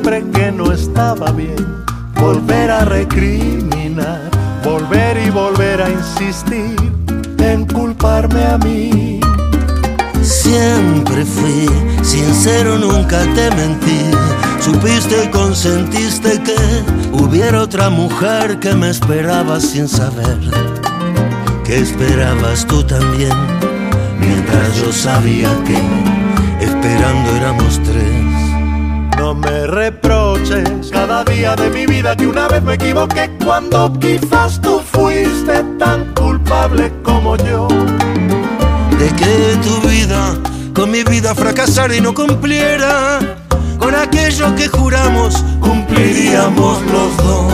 siempre que no estaba bien, volver a recriminar, volver y volver a insistir en culparme a mí. Siempre fui sincero, nunca te mentí. Supiste y consentiste que hubiera otra mujer que me esperaba sin saber que esperabas tú también, mientras yo sabía que esperando éramos tres. No me reproches cada día de mi vida que una vez me equivoqué, cuando quizás tú fuiste tan culpable como yo. De que tu vida con mi vida fracasara y no cumpliera con aquello que juramos cumpliríamos los dos.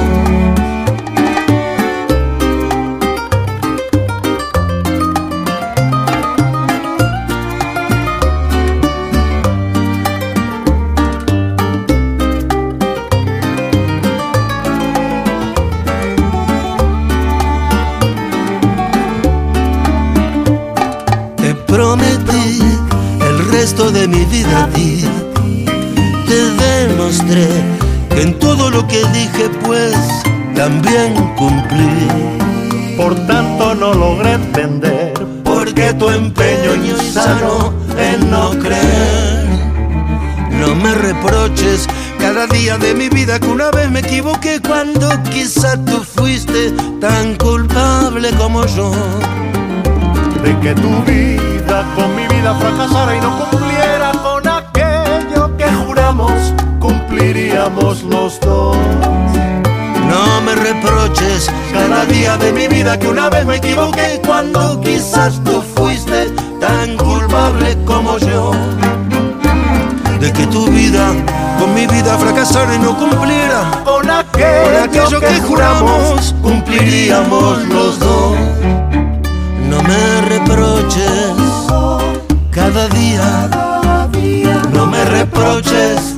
Prometí el resto de mi vida a ti. Te demostré que en todo lo que dije pues también cumplí. Por tanto no logré entender por qué tu empeño insano en no creer. No me reproches cada día de mi vida que una vez me equivoqué, cuando quizá tú fuiste tan culpable como yo. De que tu vida con mi vida fracasara y no cumpliera con aquello que juramos cumpliríamos los dos. No me reproches cada día de mi vida que una vez me equivoqué, cuando quizás tú fuiste tan culpable como yo. De que tu vida con mi vida fracasara y no cumpliera con aquello que juramos cumpliríamos los dos. No me reproches cada día, no me reproches